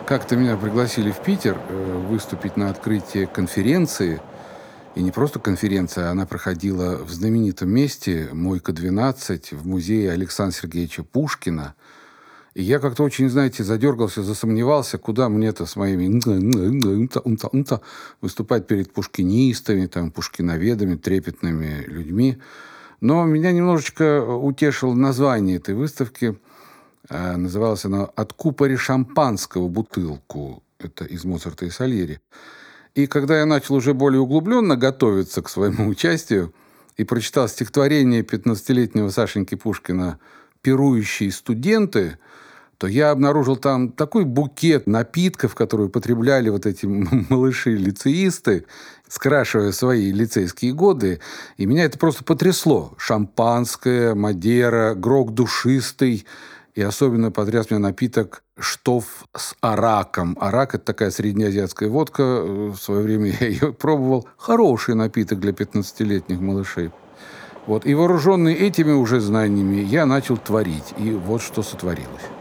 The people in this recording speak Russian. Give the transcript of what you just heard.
Как-то меня пригласили в Питер выступить на открытии конференции. И не просто конференция, она проходила в знаменитом месте Мойка-12 в музее Александра Сергеевича Пушкина. И я как-то очень, знаете, задергался, засомневался, куда мне-то с моими выступать перед пушкинистами, там, пушкиноведами, трепетными людьми. Но меня немножечко утешило название этой выставки. Называлась она «От купори шампанского бутылку». Это из Моцарта и Сальери. И когда я начал уже более углубленно готовиться к своему участию и прочитал стихотворение 15-летнего Сашеньки Пушкина «Пирующие студенты», то я обнаружил там такой букет напитков, которые употребляли вот эти малыши-лицеисты, скрашивая свои лицейские годы. И меня это просто потрясло. Шампанское, мадера, грог душистый. И особенно потряс меня напиток штоф с араком. Арак – это такая среднеазиатская водка. В свое время я ее пробовал. Хороший напиток для 15-летних малышей. Вот. И вооруженный этими уже знаниями я начал творить. И вот что сотворилось.